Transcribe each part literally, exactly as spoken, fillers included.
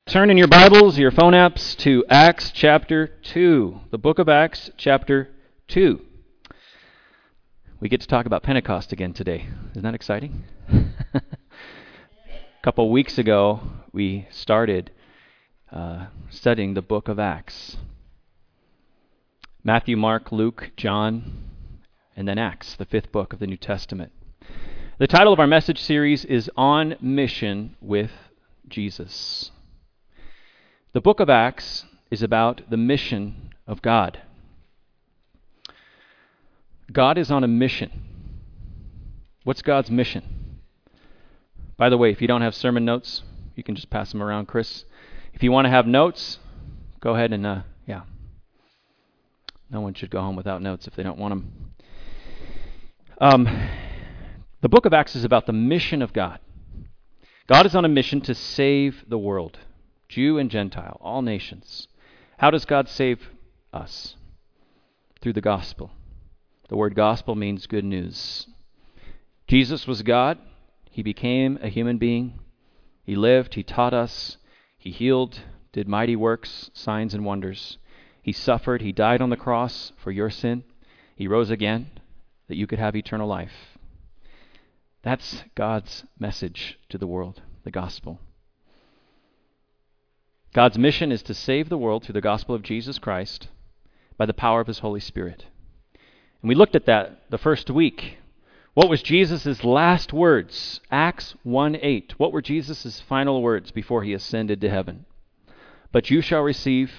Turn in your Bibles, your phone apps, to Acts chapter two. The book of Acts chapter two. We get to talk about Pentecost again today. Isn't that exciting? A couple of weeks ago, we started uh, studying the book of Acts. Matthew, Mark, Luke, John, and then Acts, the fifth book of the New Testament. The title of our message series is On Mission with Jesus. The book of Acts is about the mission of God. God is on a mission. What's God's mission? By the way, if you don't have sermon notes, you can just pass them around, Chris. If you want to have notes, go ahead and, uh, yeah. No one should go home without notes if they don't want them. Um, the book of Acts is about the mission of God. God is on a mission to save the world. Jew and Gentile, all nations. How does God save us? Through the gospel. The word gospel means good news. Jesus was God. He became a human being. He lived. He taught us. He healed, did mighty works, signs and wonders. He suffered. He died on the cross for your sin. He rose again that you could have eternal life. That's God's message to the world, the gospel. God's mission is to save the world through the gospel of Jesus Christ by the power of his Holy Spirit. And we looked at that the first week. What was Jesus' last words? Acts one eight. What were Jesus' final words before he ascended to heaven? But you shall receive...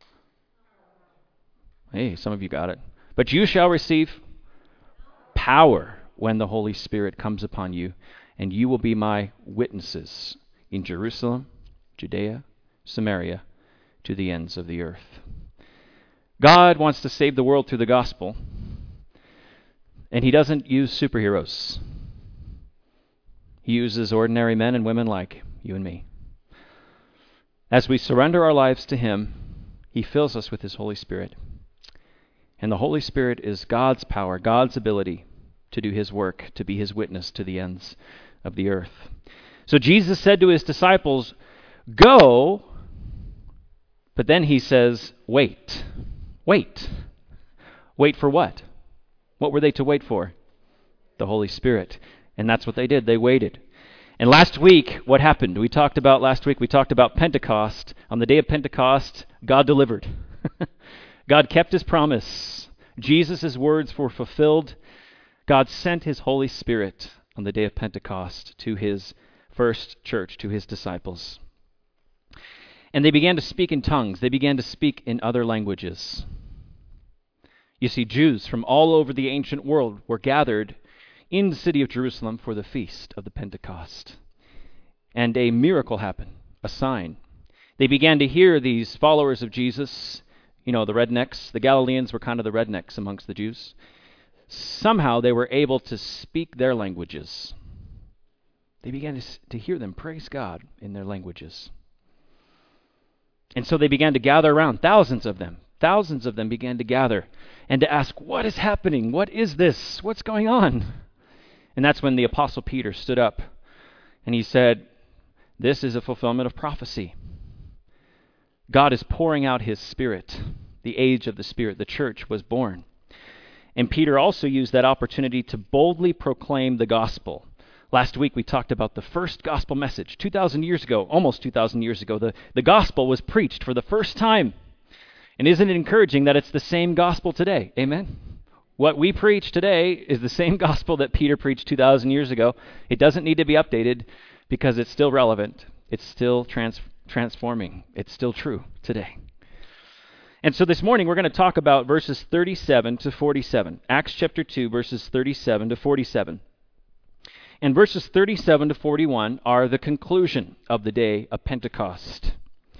Hey, some of you got it. But you shall receive power when the Holy Spirit comes upon you, and you will be my witnesses in Jerusalem, Judea, Samaria, to the ends of the earth. God wants to save the world through the gospel, and he doesn't use superheroes. He uses ordinary men and women like you and me. As we surrender our lives to him, he fills us with his Holy Spirit. And the Holy Spirit is God's power, God's ability to do his work, to be his witness to the ends of the earth. So Jesus said to his disciples, "Go," but then he says, wait. Wait. Wait for what? What were they to wait for? The Holy Spirit. And that's what they did. They waited. And last week, what happened? We talked about last week, we talked about Pentecost. On the day of Pentecost, God delivered. God kept his promise. Jesus' words were fulfilled. God sent his Holy Spirit on the day of Pentecost to his first church, to his disciples. And they began to speak in tongues. They began to speak in other languages. You see, Jews from all over the ancient world were gathered in the city of Jerusalem for the feast of the Pentecost. And a miracle happened, a sign. They began to hear these followers of Jesus, you know, the rednecks. The Galileans were kind of the rednecks amongst the Jews. Somehow they were able to speak their languages. They began to, to hear them praise God in their languages. And so they began to gather around, thousands of them. Thousands of them began to gather and to ask, what is happening? What is this? What's going on? And that's when the Apostle Peter stood up and he said, this is a fulfillment of prophecy. God is pouring out his Spirit. The age of the Spirit, the church, was born. And Peter also used that opportunity to boldly proclaim the gospel. Last week we talked about the first gospel message. two thousand years ago, almost two thousand years ago, the, the gospel was preached for the first time. And isn't it encouraging that it's the same gospel today? Amen? What we preach today is the same gospel that Peter preached two thousand years ago. It doesn't need to be updated because it's still relevant. It's still trans- transforming. It's still true today. And so this morning we're going to talk about verses thirty-seven to forty-seven. Acts chapter two, verses thirty-seven to forty-seven. And verses thirty-seven to forty-one are the conclusion of the day of Pentecost.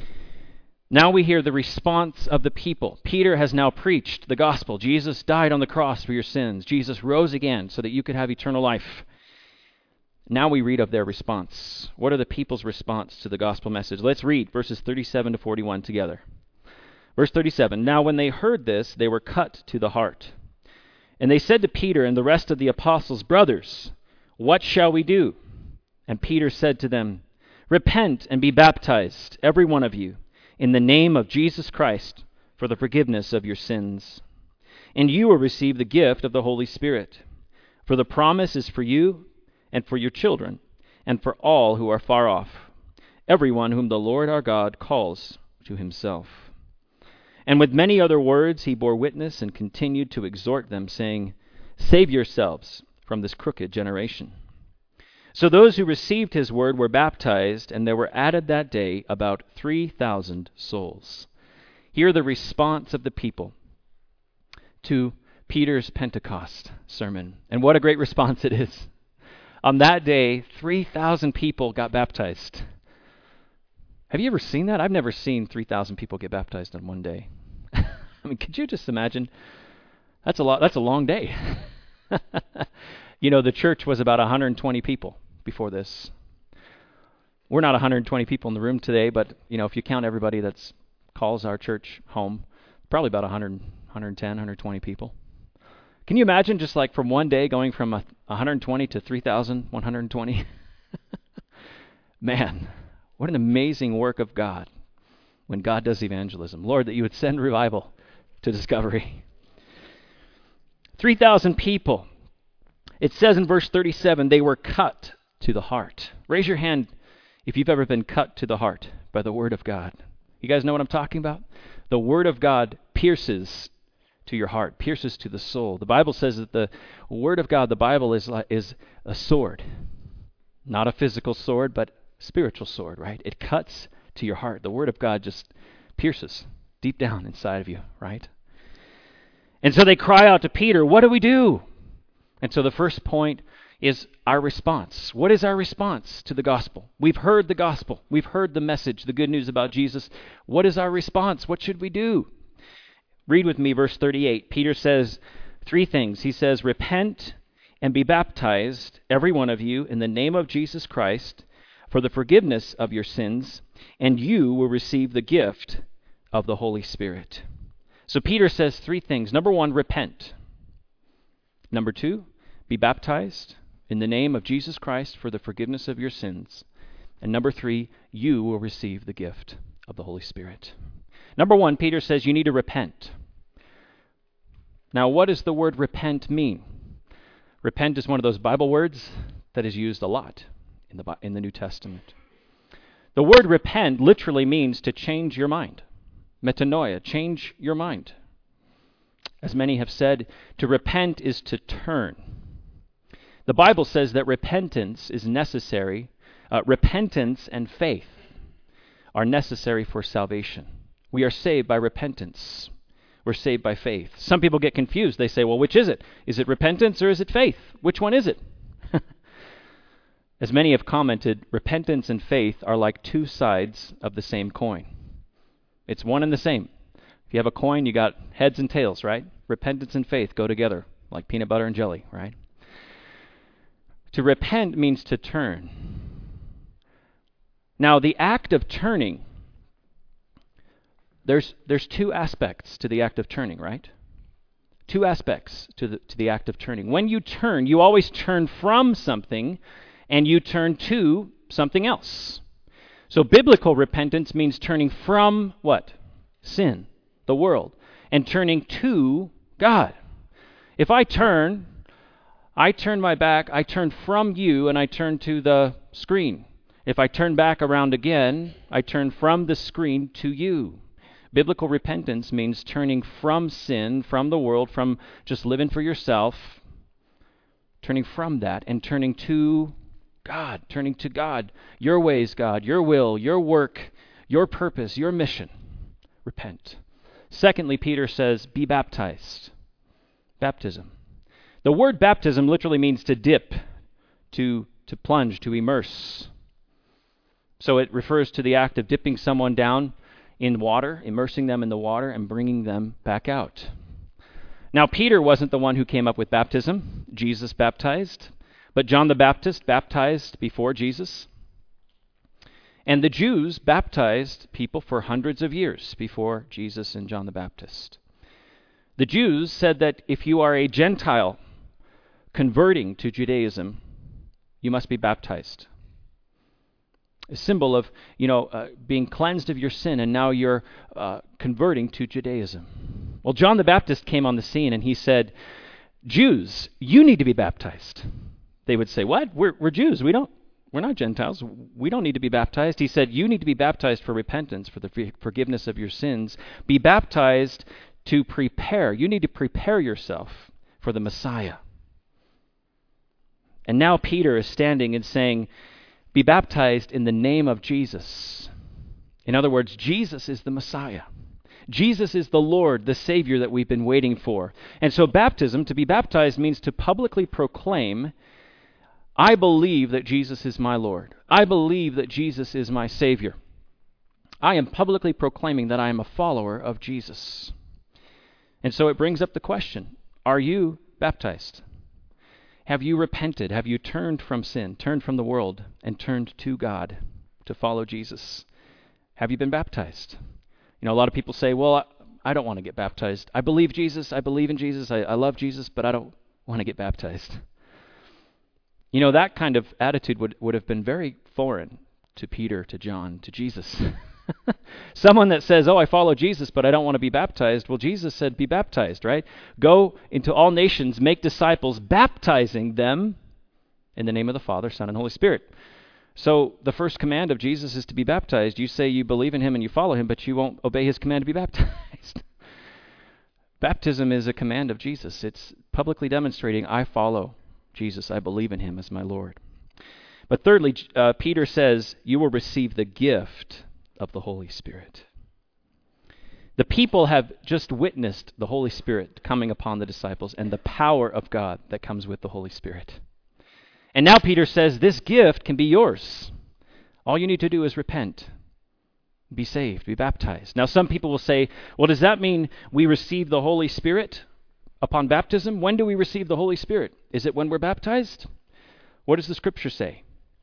Now we hear the response of the people. Peter has now preached the gospel. Jesus died on the cross for your sins. Jesus rose again so that you could have eternal life. Now we read of their response. What are the people's response to the gospel message? Let's read verses thirty-seven to forty-one together. Verse thirty-seven, now when they heard this, they were cut to the heart. And they said to Peter and the rest of the apostles, brothers, what shall we do? And Peter said to them, Repent and be baptized, every one of you, in the name of Jesus Christ for the forgiveness of your sins. And you will receive the gift of the Holy Spirit. For the promise is for you and for your children and for all who are far off, everyone whom the Lord our God calls to himself. And with many other words he bore witness and continued to exhort them, saying, Save yourselves from this crooked generation. So those who received his word were baptized, and there were added that day about three thousand souls. Hear the response of the people to Peter's Pentecost sermon. And what a great response it is. On that day, three thousand people got baptized. Have you ever seen that? I've never seen three thousand people get baptized in one day. I mean, could you just imagine? That's a lot. That's a long day. You know, the church was about one hundred twenty people before this. We're not one hundred twenty people in the room today, but, you know, if you count everybody that calls our church home, probably about one hundred, one hundred ten, one hundred twenty people. Can you imagine just like from one day going from one hundred twenty to three thousand one hundred twenty? Man, what an amazing work of God when God does evangelism. Lord, that you would send revival to Discovery. three thousand people. It says in verse thirty-seven, they were cut to the heart. Raise your hand if you've ever been cut to the heart by the Word of God. You guys know what I'm talking about? The Word of God pierces to your heart, pierces to the soul. The Bible says that the Word of God, the Bible, is like, is a sword. Not a physical sword, but a spiritual sword, right? It cuts to your heart. The Word of God just pierces deep down inside of you, right? And so they cry out to Peter, what do we do? And so the first point is our response. What is our response to the gospel? We've heard the gospel. We've heard the message, the good news about Jesus. What is our response? What should we do? Read with me verse thirty-eight. Peter says three things. He says, repent and be baptized, every one of you, in the name of Jesus Christ, for the forgiveness of your sins, and you will receive the gift of the Holy Spirit. So Peter says three things. Number one, repent. Number two, be baptized in the name of Jesus Christ for the forgiveness of your sins. And number three, you will receive the gift of the Holy Spirit. Number one, Peter says you need to repent. Now, what does the word repent mean? Repent is one of those Bible words that is used a lot in the in the New Testament. The word repent literally means to change your mind. Metanoia, change your mind. As many have said, to repent is to turn. The Bible says that repentance is necessary. Uh, repentance and faith are necessary for salvation. We are saved by repentance. We're saved by faith. Some people get confused. They say, well, which is it? Is it repentance or is it faith? Which one is it? As many have commented, repentance and faith are like two sides of the same coin. It's one and the same. If you have a coin, you got heads and tails, right? Repentance and faith go together like peanut butter and jelly, right? To repent means to turn. Now, the act of turning, there's there's two aspects to the act of turning, right? Two aspects to the to the act of turning. When you turn, you always turn from something and you turn to something else. So biblical repentance means turning from what? Sin, the world, and turning to God. If I turn, I turn my back, I turn from you, and I turn to the screen. If I turn back around again, I turn from the screen to you. Biblical repentance means turning from sin, from the world, from just living for yourself, turning from that and turning to God, turning to God. Your ways, God, your will, your work, your purpose, your mission. Repent. Secondly, Peter says, be baptized. Baptism. The word baptism literally means to dip, to, to plunge, to immerse. So it refers to the act of dipping someone down in water, immersing them in the water, and bringing them back out. Now, Peter wasn't the one who came up with baptism. Jesus baptized. But John the Baptist baptized before Jesus. And the Jews baptized people for hundreds of years before Jesus and John the Baptist. The Jews said that if you are a Gentile converting to Judaism, you must be baptized. a symbol of, you know, uh, being cleansed of your sin, and now you're uh, converting to Judaism. Well, John the Baptist came on the scene, and he said, Jews, you need to be baptized. They would say, what? We're, we're Jews. We don't, we're not Gentiles. We don't need to be baptized. He said, you need to be baptized for repentance, for the forgiveness of your sins. Be baptized to prepare. You need to prepare yourself for the Messiah. And now Peter is standing and saying, be baptized in the name of Jesus. In other words, Jesus is the Messiah. Jesus is the Lord, the Savior that we've been waiting for. And so baptism, to be baptized, means to publicly proclaim, I believe that Jesus is my Lord. I believe that Jesus is my Savior. I am publicly proclaiming that I am a follower of Jesus. And so it brings up the question, are you baptized? Have you repented? Have you turned from sin, turned from the world, and turned to God to follow Jesus? Have you been baptized? You know, a lot of people say, well, I, I don't want to get baptized. I believe Jesus, I believe in Jesus, I, I love Jesus, but I don't want to get baptized. You know, that kind of attitude would, would have been very foreign to Peter, to John, to Jesus. Someone that says, oh, I follow Jesus, but I don't want to be baptized. Well, Jesus said, be baptized, right? Go into all nations, make disciples, baptizing them in the name of the Father, Son, and Holy Spirit. So the first command of Jesus is to be baptized. You say you believe in him and you follow him, but you won't obey his command to be baptized. Baptism is a command of Jesus. It's publicly demonstrating, I follow Jesus. I believe in him as my Lord. But thirdly, uh, Peter says, you will receive the gift of the Holy Spirit. The people have just witnessed the Holy Spirit coming upon the disciples and the power of God that comes with the Holy Spirit. And now Peter says this gift can be yours. All you need to do is repent, be saved, be baptized. Now some people will say, well, does that mean we receive the Holy Spirit upon baptism? When do we receive the Holy Spirit? Is it when we're baptized? What does the Scripture say?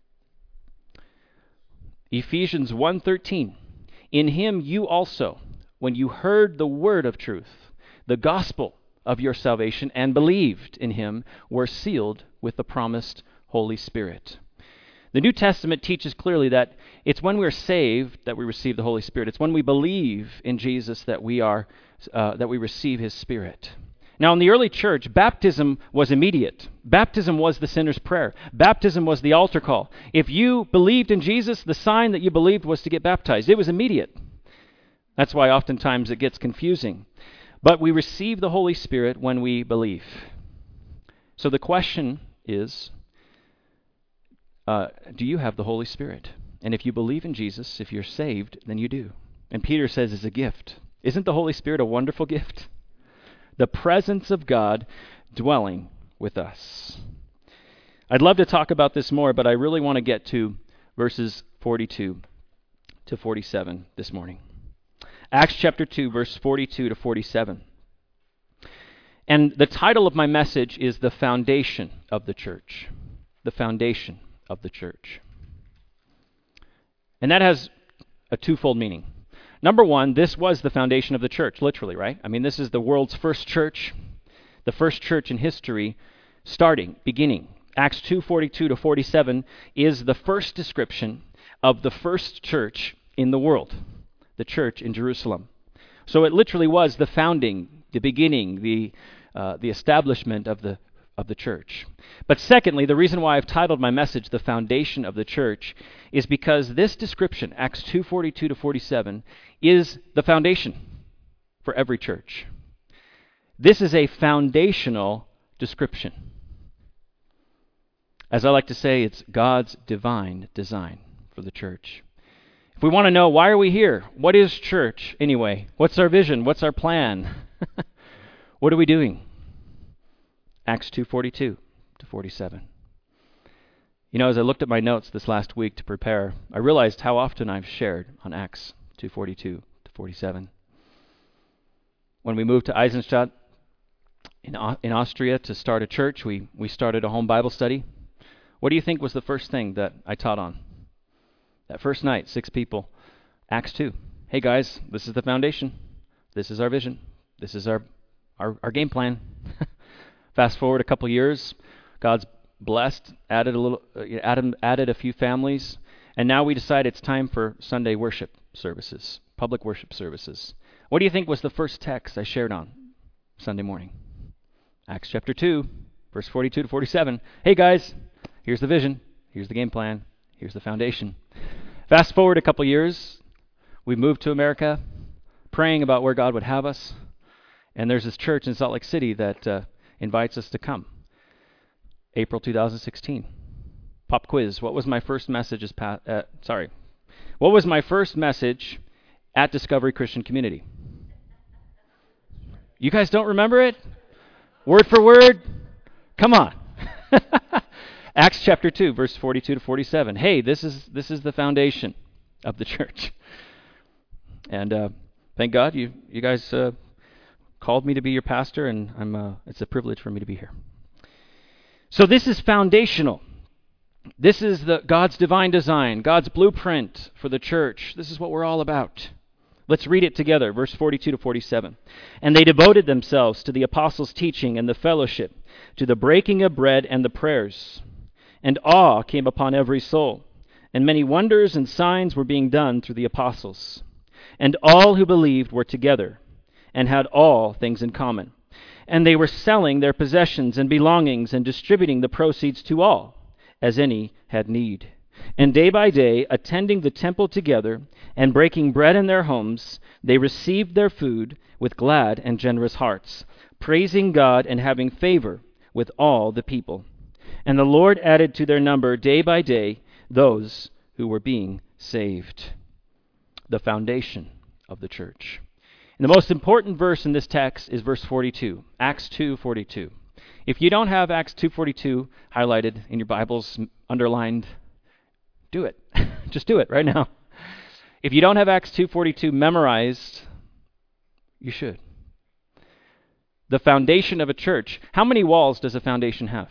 Ephesians one thirteen, in him you also, when you heard the word of truth, the gospel of your salvation, and believed in him, were sealed with the promised Holy Spirit. The New Testament teaches clearly that it's when we're saved that we receive the Holy Spirit. It's when we believe in Jesus that we are uh, that we receive his Spirit. Now, in the early church, baptism was immediate. Baptism was the sinner's prayer. Baptism was the altar call. If you believed in Jesus, the sign that you believed was to get baptized. It was immediate. That's why oftentimes it gets confusing. But we receive the Holy Spirit when we believe. So the question is, uh, do you have the Holy Spirit? And if you believe in Jesus, if you're saved, then you do. And Peter says it's a gift. Isn't the Holy Spirit a wonderful gift? The presence of God dwelling with us. I'd love to talk about this more, but I really want to get to verses forty-two to forty-seven this morning. Acts chapter two, verse forty-two to forty-seven. And the title of my message is The Foundation of the Church. The Foundation of the Church. And that has a twofold meaning. Number one, this was the foundation of the church, literally, right? I mean, this is the world's first church, the first church in history, starting, beginning. Acts two forty-two to forty-seven is the first description of the first church in the world, the church in Jerusalem. So it literally was the founding, the beginning, the uh, the establishment of the of the church. But secondly, the reason why I've titled my message The Foundation of the Church is because this description, Acts two forty-two to forty-seven, is the foundation for every church. This is a foundational description. As I like to say, it's God's divine design for the church. If we want to know, why are we here? What is church anyway? What's our vision? What's our plan? What are we doing? Acts two forty-two to forty-seven. You know, as I looked at my notes this last week to prepare, I realized how often I've shared on Acts two forty-two to forty-seven. When we moved to Eisenstadt in, in Austria to start a church, we, we started a home Bible study. What do you think was the first thing that I taught on? That first night, six people, Acts two. Hey guys, this is the foundation. This is our vision. This is our our, our game plan. Fast forward a couple years, God's blessed, added a little, uh, added, added a few families, And now we decide it's time for Sunday worship services, public worship services. What do you think was the first text I shared on Sunday morning? Acts chapter two, verse forty-two to forty-seven. Hey guys, here's the vision, here's the game plan, here's the foundation. Fast forward a couple years, we moved to America, praying about where God would have us, and there's this church in Salt Lake City that uh, invites us to come. April two thousand sixteen. Pop quiz. What was my first message as pa- uh, sorry. What was my first message at Discovery Christian Community? You guys don't remember it? Word for word? Come on. Acts chapter two, verse forty-two to forty-seven. Hey, this is this is the foundation of the church. And uh, thank God you you guys uh, called me to be your pastor, and I'm uh, it's a privilege for me to be here. So this is foundational. This is the God's divine design, God's blueprint for the church. This is what we're all about. Let's read it together, verse forty-two to forty-seven. And they devoted themselves to the apostles' teaching and the fellowship, to the breaking of bread and the prayers. And awe came upon every soul, and many wonders and signs were being done through the apostles. And all who believed were together, and had all things in common. And they were selling their possessions and belongings and distributing the proceeds to all, as any had need. And day by day, attending the temple together and breaking bread in their homes, they received their food with glad and generous hearts, praising God and having favor with all the people. And the Lord added to their number day by day those who were being saved. The foundation of the church. And the most important verse in this text is verse forty-two, Acts two forty-two. If you don't have Acts two forty-two highlighted in your Bibles, underlined, do it. Just do it right now. If you don't have Acts two forty-two memorized, you should. The foundation of a church. How many walls does a foundation have?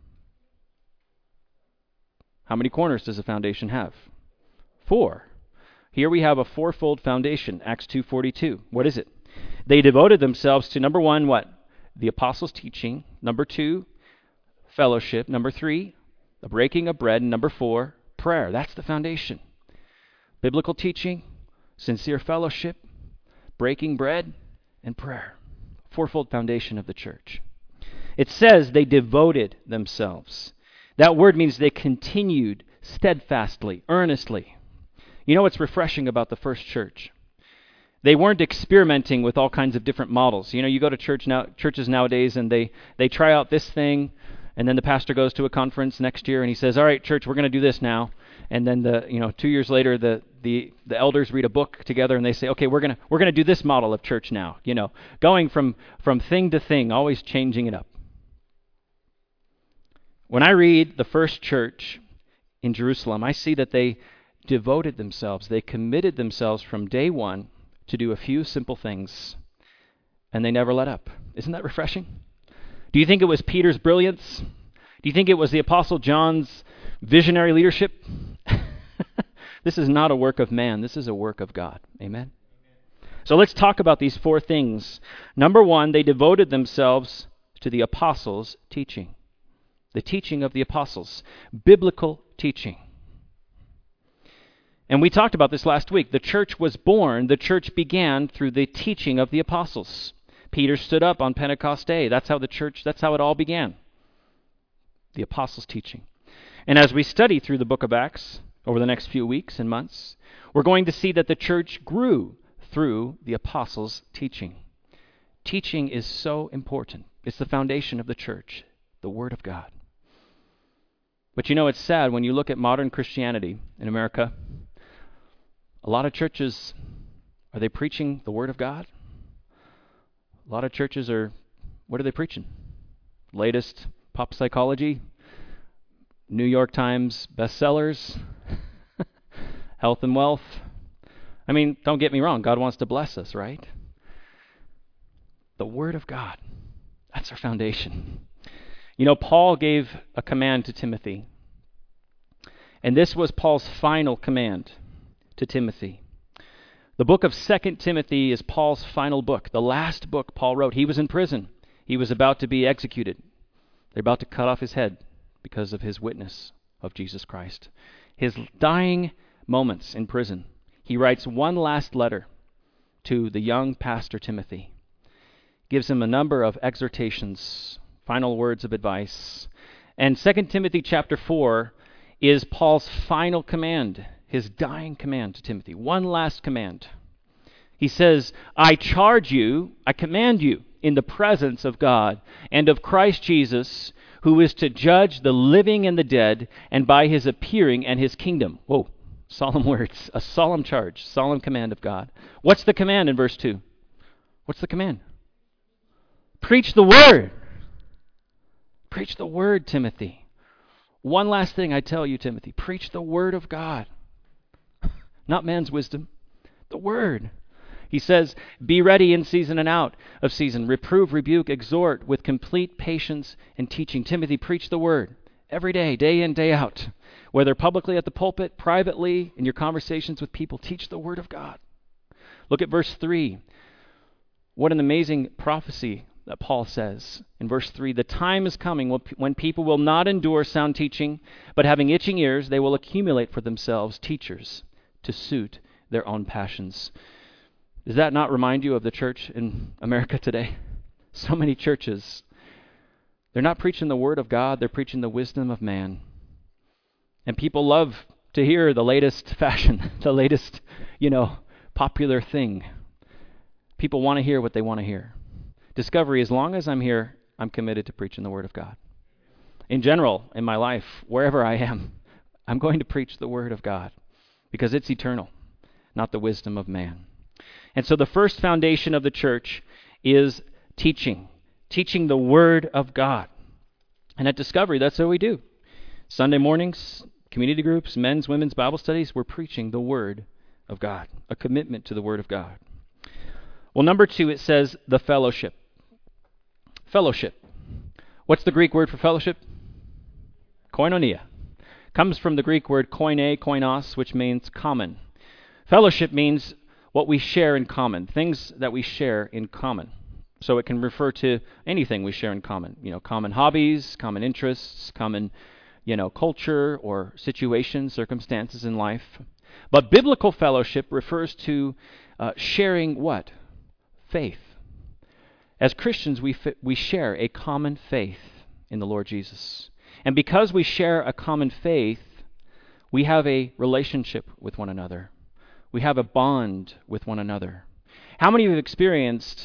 How many corners does a foundation have? Four. Here we have a fourfold foundation, Acts two forty-two. What is it? They devoted themselves to, number one, what? The apostles' teaching. Number two, fellowship. Number three, the breaking of bread. And number four, prayer. That's the foundation. Biblical teaching, sincere fellowship, breaking bread, and prayer. Fourfold foundation of the church. It says they devoted themselves. That word means they continued steadfastly, earnestly. You know what's refreshing about the first church? They weren't experimenting with all kinds of different models. You know, you go to church now, churches nowadays, and they, they try out this thing, and then the pastor goes to a conference next year, and he says, all right, church, we're going to do this now. And then the you know two years later, the, the, the elders read a book together, and they say, okay, we're gonna we're gonna do this model of church now. You know, going from from thing to thing, always changing it up. When I read the first church in Jerusalem, I see that they devoted themselves, they committed themselves from day one to do a few simple things, and they never let up. Isn't that refreshing? Do you think it was Peter's brilliance? Do you think it was the Apostle John's visionary leadership? This is not a work of man. This is a work of God. Amen? So let's talk about these four things. Number one, they devoted themselves to the apostles' teaching. The teaching of the apostles. Biblical teaching. And we talked about this last week. The church was born, the church began through the teaching of the apostles. Peter stood up on Pentecost Day. That's how the church, that's how it all began. The apostles' teaching. And as we study through the book of Acts over the next few weeks and months, we're going to see that the church grew through the apostles' teaching. Teaching is so important. It's the foundation of the church, the Word of God. But you know, it's sad when you look at modern Christianity in America. A lot of churches, are they preaching the Word of God? A lot of churches are, what are they preaching? Latest pop psychology, New York Times bestsellers, health and wealth. I mean, don't get me wrong, God wants to bless us, right? The Word of God, that's our foundation. You know, Paul gave a command to Timothy, and this was Paul's final command to Timothy. The book of Second Timothy is Paul's final book, the last book Paul wrote. He was in prison. He was about to be executed. They're about to cut off his head because of his witness of Jesus Christ. his dying moments in prison, he writes one last letter to the young pastor Timothy. Gives him a number of exhortations, final words of advice. And Second Timothy chapter four is Paul's final command, his dying command to Timothy. One last command. He says, I charge you, I command you in the presence of God and of Christ Jesus, who is to judge the living and the dead, and by his appearing and his kingdom. Whoa, solemn words, a solemn charge, solemn command of God. What's the command in verse two? What's the command? Preach the word. Preach the word, Timothy. One last thing I tell you, Timothy. Preach the word of God. Not man's wisdom. The word. He says, be ready in season and out of season. Reprove, rebuke, exhort with complete patience and teaching. Timothy, preach the word every day, day in, day out. Whether publicly at the pulpit, privately, in your conversations with people, teach the word of God. Look at verse three. What an amazing prophecy that Paul says in verse three. The time is coming when people will not endure sound teaching, but having itching ears, they will accumulate for themselves teachers to suit their own passions. Does that not remind you of the church in America today? So many churches, they're not preaching the word of God, they're preaching the wisdom of man. And people love to hear the latest fashion, the latest, you know, popular thing. People want to hear what they want to hear. Discovery, as long as I'm here, I'm committed to preaching the word of God. In general, in my life, wherever I am, I'm going to preach the word of God because it's eternal, not the wisdom of man. And so the first foundation of the church is teaching, teaching the word of God. And at Discovery, that's what we do. Sunday mornings, community groups, men's, women's Bible studies, we're preaching the word of God, a commitment to the word of God. Well, number two, it says the fellowship. Fellowship. What's the Greek word for fellowship? Koinonia. Comes from the Greek word koine, koinos, which means common. Fellowship means what we share in common, things that we share in common. So it can refer to anything we share in common. You know, common hobbies, common interests, common, you know, culture or situations, circumstances in life. But biblical fellowship refers to uh, sharing what? Faith. As Christians, we fi- we share a common faith in the Lord Jesus. And because we share a common faith, we have a relationship with one another. We have a bond with one another. How many of you have experienced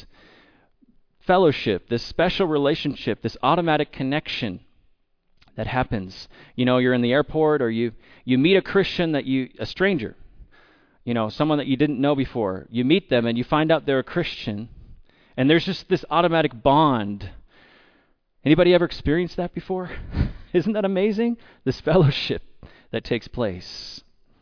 fellowship, this special relationship, this automatic connection that happens? You know, you're in the airport or you, you meet a Christian that you, a stranger, you know, someone that you didn't know before. You meet them and you find out they're a Christian, and there's just this automatic bond. Anybody ever experienced that before? Isn't that amazing? This fellowship that takes place.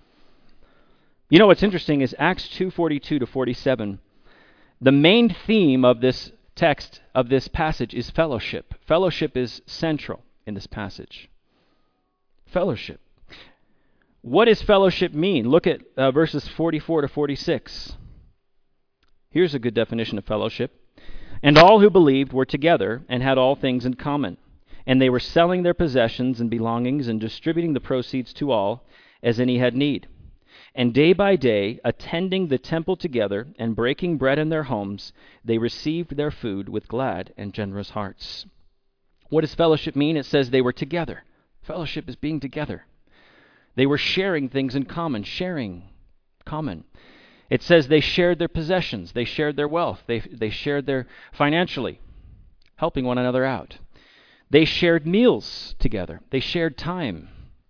You know what's interesting is Acts two forty-two to forty-seven. The main theme of this text, of this passage, is fellowship. Fellowship is central in this passage. Fellowship. What does fellowship mean? Look at uh, verses forty-four to forty-six. Here's a good definition of fellowship. And all who believed were together and had all things in common. And they were selling their possessions and belongings and distributing the proceeds to all as any had need. And day by day, attending the temple together and breaking bread in their homes, they received their food with glad and generous hearts. What does fellowship mean? It says they were together. Fellowship is being together. They were sharing things in common. Sharing. Common. It says they shared their possessions. They shared their wealth. They, they shared their financially, helping one another out. They shared meals together. They shared time.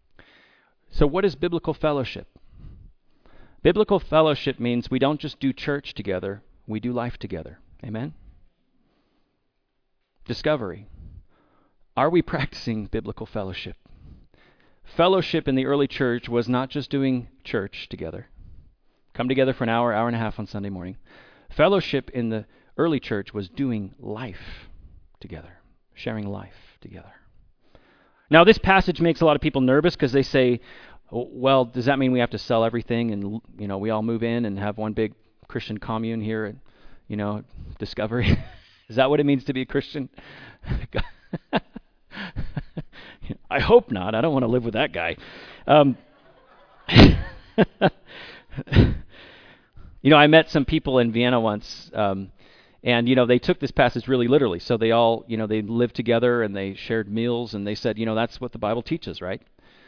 So what is biblical fellowship? Biblical fellowship means we don't just do church together, we do life together. Amen? Discovery. Are we practicing biblical fellowship? Fellowship in the early church was not just doing church together. Come together for an hour, hour and a half on Sunday morning. Fellowship in the early church was doing life together, sharing life together. Now, this passage makes a lot of people nervous because they say, well, does that mean we have to sell everything and, you know, we all move in and have one big Christian commune here at, you know, Discovery? Is that what it means to be a Christian? I hope not. I don't want to live with that guy. Um, You know, I met some people in Vienna once, um, and, you know, they took this passage really literally. So they all, you know, they lived together and they shared meals, and they said, you know, that's what the Bible teaches, right?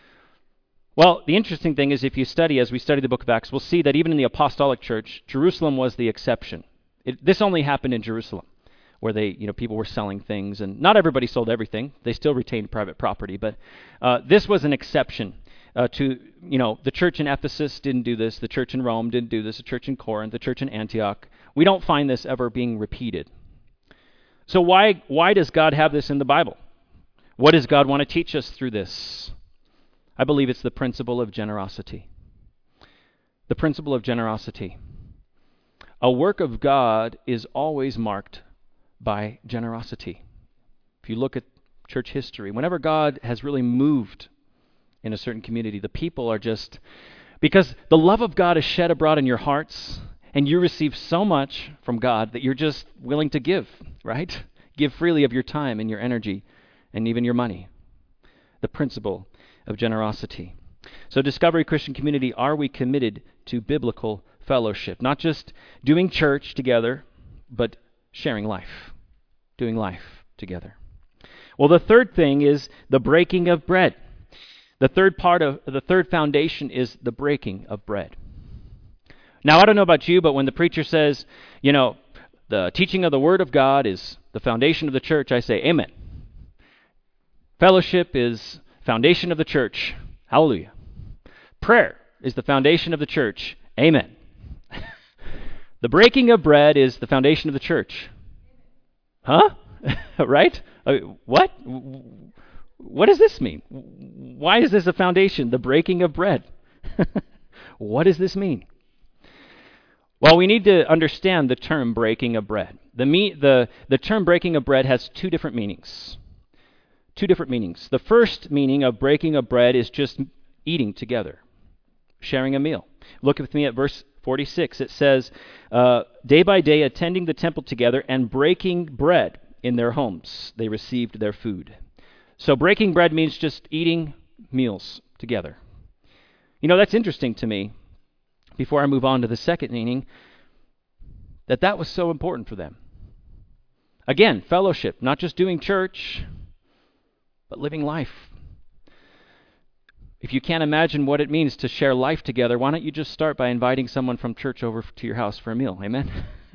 Well, the interesting thing is if you study, as we study the book of Acts, we'll see that even in the apostolic church, Jerusalem was the exception. It, this only happened in Jerusalem, where they, you know, people were selling things, and not everybody sold everything. They still retained private property, but uh, this was an exception. Uh, to, you know, the church in Ephesus didn't do this, the church in Rome didn't do this, the church in Corinth, the church in Antioch. We don't find this ever being repeated. So why why does God have this in the Bible? What does God want to teach us through this? I believe it's the principle of generosity. The principle of generosity. A work of God is always marked by generosity. If you look at church history, whenever God has really moved in a certain community, the people are just, because the love of God is shed abroad in your hearts, and you receive so much from God that you're just willing to give, right? Give freely of your time and your energy and even your money. The principle of generosity. So, Discovery Christian Community, are we committed to biblical fellowship? Not just doing church together, but sharing life, doing life together. Well, the third thing is the breaking of bread. The third part of the third foundation is the breaking of bread. Now, I don't know about you, but when the preacher says, you know, the teaching of the Word of God is the foundation of the church, I say, amen. Fellowship is foundation of the church. Hallelujah. Prayer is the foundation of the church. Amen. The breaking of bread is the foundation of the church. Huh? Right? Uh, what? What does this mean? Why is this a foundation? The breaking of bread. What does this mean? Well, we need to understand the term breaking of bread. The, me- the, the term breaking of bread has two different meanings. Two different meanings. The first meaning of breaking of bread is just eating together, sharing a meal. Look with me at verse forty-six. It says, uh, day by day attending the temple together and breaking bread in their homes, they received their food. So breaking bread means just eating meals together. You know, that's interesting to me, before I move on to the second meaning, that that was so important for them. Again, fellowship, not just doing church, but living life. If you can't imagine what it means to share life together, why don't you just start by inviting someone from church over to your house for a meal? Amen?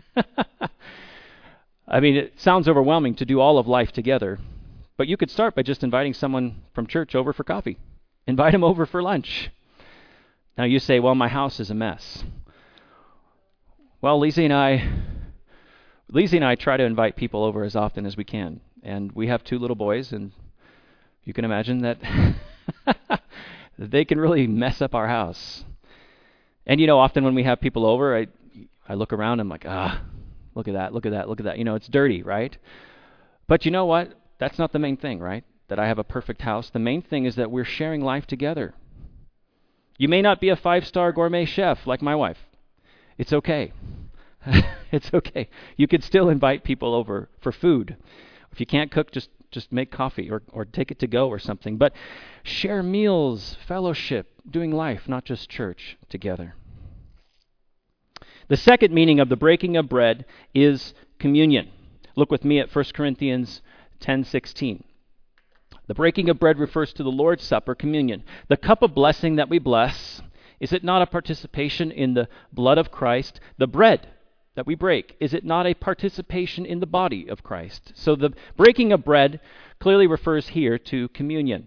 I mean, it sounds overwhelming to do all of life together, but you could start by just inviting someone from church over for coffee. Invite them over for lunch. Now you say, well, my house is a mess. Well, Lizzie and I, Lizzie and I try to invite people over as often as we can. And we have two little boys, and you can imagine that they can really mess up our house. And, you know, often when we have people over, I I look around and I'm like, ah, look at that, look at that, look at that. You know, it's dirty, right? But you know what? That's not the main thing, right? That I have a perfect house. The main thing is that we're sharing life together. You may not be a five-star gourmet chef like my wife. It's okay. It's okay. You could still invite people over for food. If you can't cook, just just make coffee or, or take it to go or something. But share meals, fellowship, doing life, not just church, together. The second meaning of the breaking of bread is communion. Look with me at First Corinthians ten sixteen. The breaking of bread refers to the Lord's Supper, communion. The cup of blessing that we bless, is it not a participation in the blood of Christ? The bread that we break, is it not a participation in the body of Christ? So the breaking of bread clearly refers here to communion.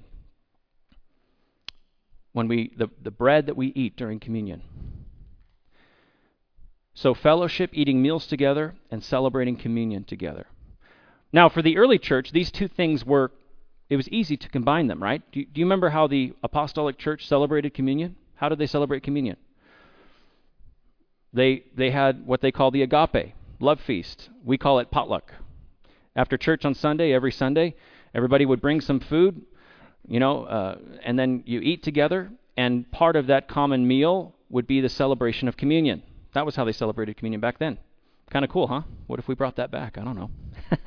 When we the, the bread that we eat during communion. So fellowship, eating meals together, and celebrating communion together. Now, for the early church, these two things were, it was easy to combine them, right? Do you, do you remember how the apostolic church celebrated communion? How did they celebrate communion? They they had what they call the agape, love feast. We call it potluck. After church on Sunday, every Sunday, everybody would bring some food, you know, uh, and then you eat together, and part of that common meal would be the celebration of communion. That was how they celebrated communion back then. Kind of cool, huh? What if we brought that back? I don't know.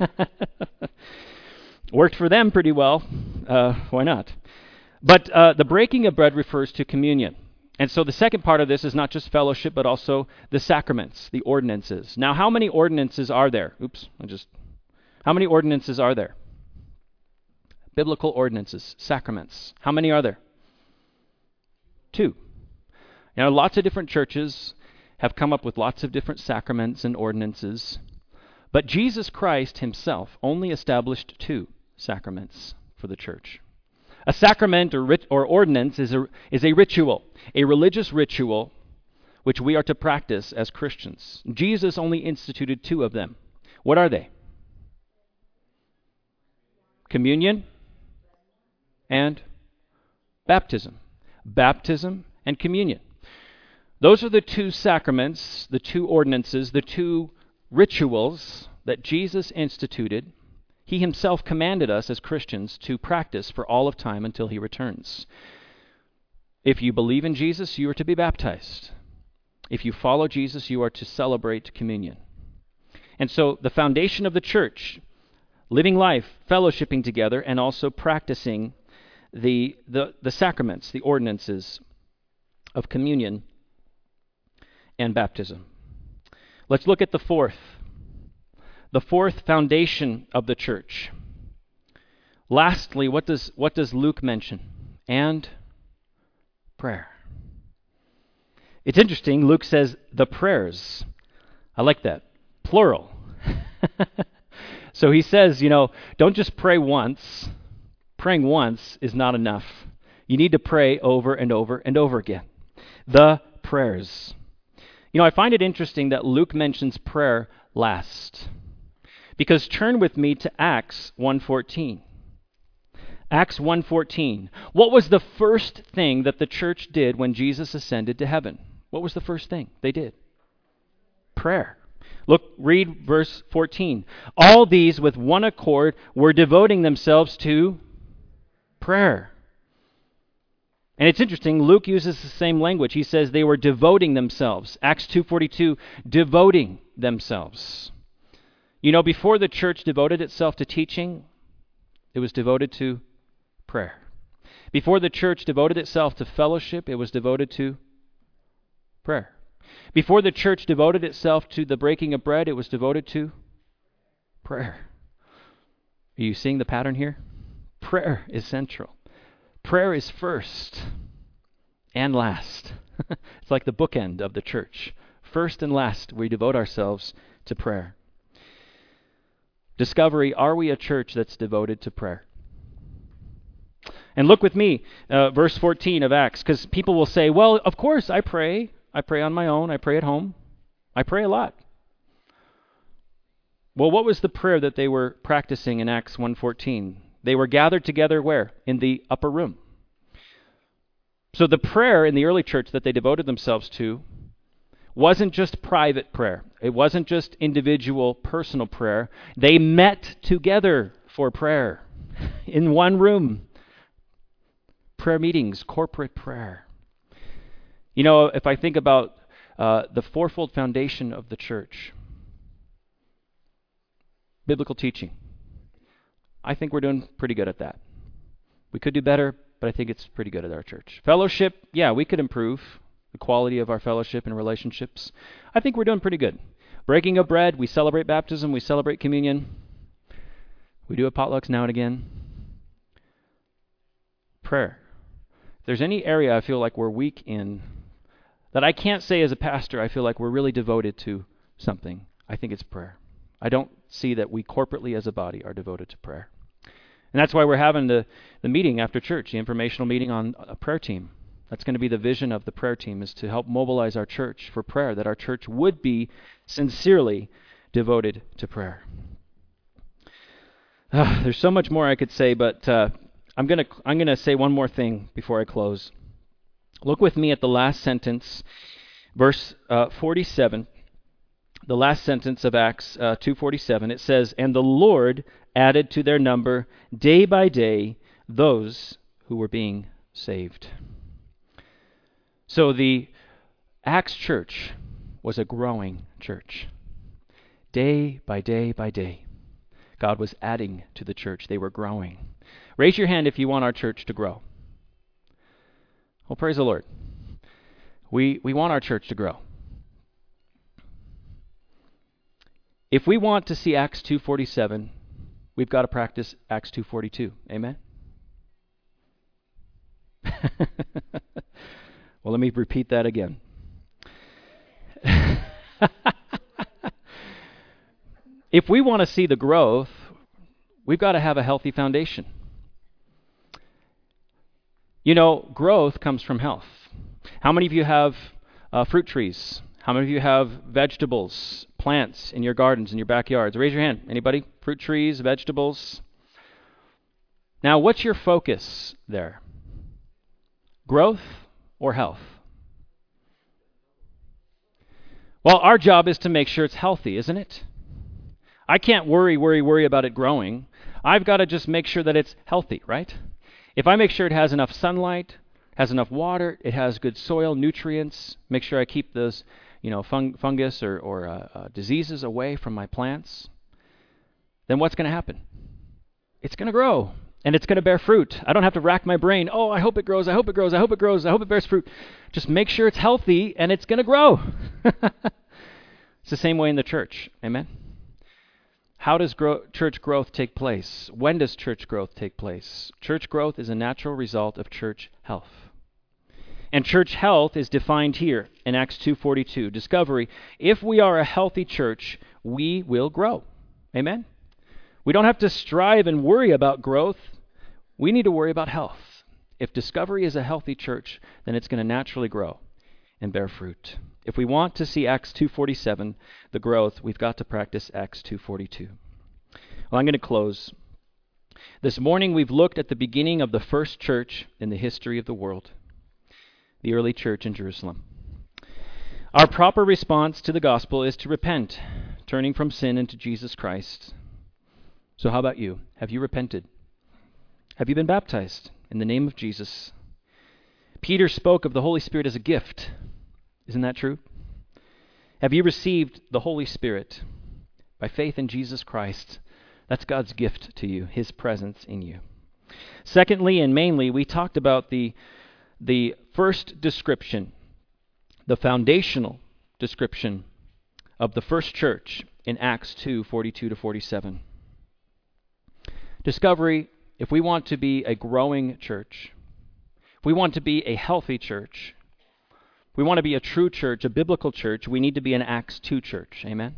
Worked for them pretty well. Uh, why not? But uh, the breaking of bread refers to communion. And so the second part of this is not just fellowship, but also the sacraments, the ordinances. Now, how many ordinances are there? Oops, I just... How many ordinances are there? Biblical ordinances, sacraments. How many are there? Two. Now, lots of different churches have come up with lots of different sacraments and ordinances, but Jesus Christ himself only established two sacraments for the church. A sacrament or, rit- or ordinance is a, is a ritual, a religious ritual which we are to practice as Christians. Jesus only instituted two of them. What are they? Communion and baptism. Baptism and communion. Those are the two sacraments, the two ordinances, the two rituals that Jesus instituted. He himself commanded us as Christians to practice for all of time until he returns. If you believe in Jesus, you are to be baptized. If you follow Jesus, you are to celebrate communion. And so the foundation of the church, living life, fellowshipping together, and also practicing the, the, the sacraments, the ordinances of communion and baptism. Let's look at the fourth. The fourth foundation of the church. Lastly, what does what does Luke mention? And prayer. It's interesting, Luke says the prayers. I like that. Plural. So he says, you know, don't just pray once. Praying once is not enough. You need to pray over and over and over again. The prayers. You know, I find it interesting that Luke mentions prayer last. Because turn with me to Acts one fourteen. Acts one fourteen. What was the first thing that the church did when Jesus ascended to heaven? What was the first thing they did? Prayer. Look, read verse fourteen. All these with one accord were devoting themselves to prayer. And it's interesting, Luke uses the same language. He says they were devoting themselves. Acts two forty-two, devoting themselves. You know, before the church devoted itself to teaching, it was devoted to prayer. Before the church devoted itself to fellowship, it was devoted to prayer. Before the church devoted itself to the breaking of bread, it was devoted to prayer. Are you seeing the pattern here? Prayer is central. Prayer is first and last. It's like the bookend of the church. First and last, we devote ourselves to prayer. Discovery, are we a church that's devoted to prayer? And look with me, uh, verse fourteen of Acts, because people will say, well, of course, I pray. I pray on my own. I pray at home. I pray a lot. Well, what was the prayer that they were practicing in Acts one fourteen? They were gathered together where? In the upper room. So the prayer in the early church that they devoted themselves to wasn't just private prayer. It wasn't just individual, personal prayer. They met together for prayer in one room. Prayer meetings, corporate prayer. You know, if I think about uh, the fourfold foundation of the church, biblical teaching, I think we're doing pretty good at that. We could do better, but I think it's pretty good at our church. Fellowship, yeah, we could improve the quality of our fellowship and relationships. I think we're doing pretty good. Breaking of bread, we celebrate baptism, we celebrate communion. We do a potlucks now and again. Prayer. If there's any area I feel like we're weak in, that I can't say as a pastor, I feel like we're really devoted to something, I think it's prayer. I don't see that we corporately as a body are devoted to prayer. And that's why we're having the, the meeting after church, the informational meeting on a prayer team. That's going to be the vision of the prayer team, is to help mobilize our church for prayer, that our church would be sincerely devoted to prayer. Uh, there's so much more I could say, but uh, I'm going to I'm going to say one more thing before I close. Look with me at the last sentence, verse uh, forty-seven. The last sentence of Acts uh, two forty-seven. It says, "And the Lord added to their number day by day those who were being saved." So the Acts church was a growing church. Day by day by day, God was adding to the church. They were growing. Raise your hand if you want our church to grow. Well, praise the Lord. We, we want our church to grow. If we want to see Acts two forty-seven, we've got to practice Acts two forty-two. Amen? Well, let me repeat that again. If we want to see the growth, we've got to have a healthy foundation. You know, growth comes from health. How many of you have uh, fruit trees? How many of you have vegetables, plants in your gardens, in your backyards? Raise your hand. Anybody? Fruit trees, vegetables? Now, what's your focus there? Growth or health? Well, our job is to make sure it's healthy, isn't it? I can't worry, worry, worry about it growing. I've got to just make sure that it's healthy, right? If I make sure it has enough sunlight, has enough water, it has good soil, nutrients, make sure I keep those, you know, fung- fungus or, or uh, uh, diseases away from my plants, then what's going to happen? It's going to grow, and it's going to bear fruit. I don't have to rack my brain. Oh, I hope it grows, I hope it grows, I hope it grows, I hope it bears fruit. Just make sure it's healthy, and it's going to grow. It's the same way in the church. Amen? How does grow- church growth take place? When does church growth take place? Church growth is a natural result of church health. And church health is defined here in Acts two forty-two. Discovery, if we are a healthy church, we will grow. Amen? We don't have to strive and worry about growth. We need to worry about health. If Discovery is a healthy church, then it's going to naturally grow and bear fruit. If we want to see Acts two forty-seven, the growth, we've got to practice Acts two forty-two. Well, I'm going to close. This morning we've looked at the beginning of the first church in the history of the world, the early church in Jerusalem. Our proper response to the gospel is to repent, turning from sin into Jesus Christ. So how about you? Have you repented? Have you been baptized in the name of Jesus? Peter spoke of the Holy Spirit as a gift. Isn't that true? Have you received the Holy Spirit by faith in Jesus Christ? That's God's gift to you, His presence in you. Secondly, and mainly, we talked about the, the first description, the foundational description of the first church in Acts two forty-two to forty-seven. Discovery, if we want to be a growing church, if we want to be a healthy church, we want to be a true church, a biblical church, we need to be an Acts two church. Amen?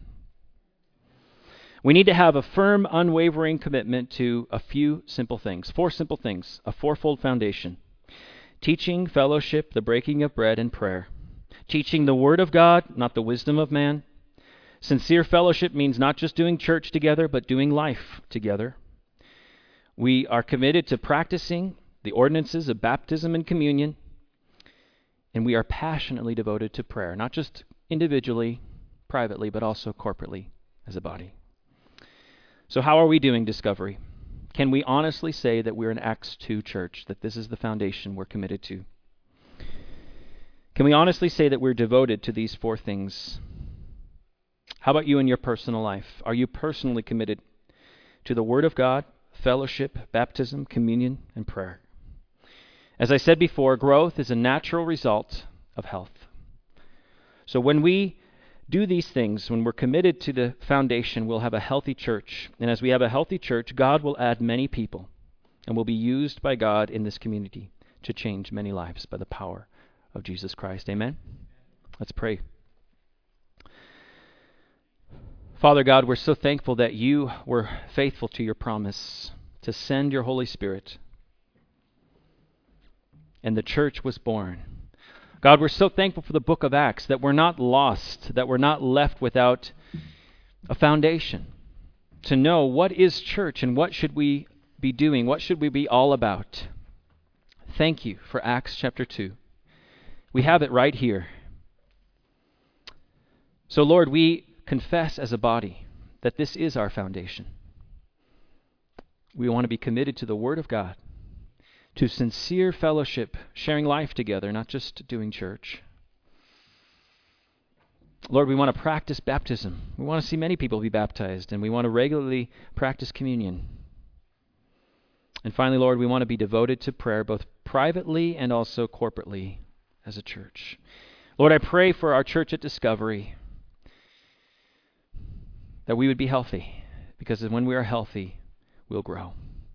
We need to have a firm, unwavering commitment to a few simple things. Four simple things. A fourfold foundation. Teaching, fellowship, the breaking of bread, and prayer. Teaching the Word of God, not the wisdom of man. Sincere fellowship means not just doing church together, but doing life together. We are committed to practicing the ordinances of baptism and communion. And we are passionately devoted to prayer, not just individually, privately, but also corporately as a body. So how are we doing, Discovery? Can we honestly say that we're an Acts two church, that this is the foundation we're committed to? Can we honestly say that we're devoted to these four things? How about you in your personal life? Are you personally committed to the Word of God, fellowship, baptism, communion, and prayer? As I said before, growth is a natural result of health. So when we do these things, when we're committed to the foundation, we'll have a healthy church. And as we have a healthy church, God will add many people and will be used by God in this community to change many lives by the power of Jesus Christ. Amen? Let's pray. Father God, we're so thankful that you were faithful to your promise to send your Holy Spirit. And the church was born. God, we're so thankful for the book of Acts, that we're not lost, that we're not left without a foundation to know what is church and what should we be doing, what should we be all about. Thank you for Acts chapter two. We have it right here. So Lord, we confess as a body that this is our foundation. We want to be committed to the Word of God, to sincere fellowship, sharing life together, not just doing church. Lord, we want to practice baptism. We want to see many people be baptized, and we want to regularly practice communion. And finally, Lord, we want to be devoted to prayer, both privately and also corporately as a church. Lord, I pray for our church at Discovery that we would be healthy, because when we are healthy, we'll grow.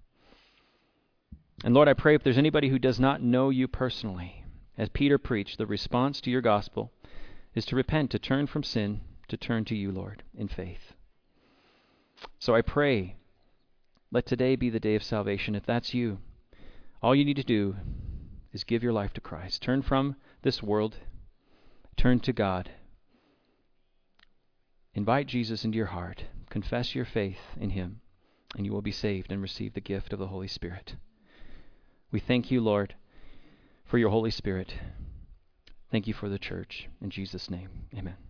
And Lord, I pray if there's anybody who does not know you personally, as Peter preached, the response to your gospel is to repent, to turn from sin, to turn to you, Lord, in faith. So I pray, let today be the day of salvation. If that's you, all you need to do is give your life to Christ. Turn from this world, turn to God. Invite Jesus into your heart. Confess your faith in him, and you will be saved and receive the gift of the Holy Spirit. We thank you, Lord, for your Holy Spirit. Thank you for the church. In Jesus' name, amen.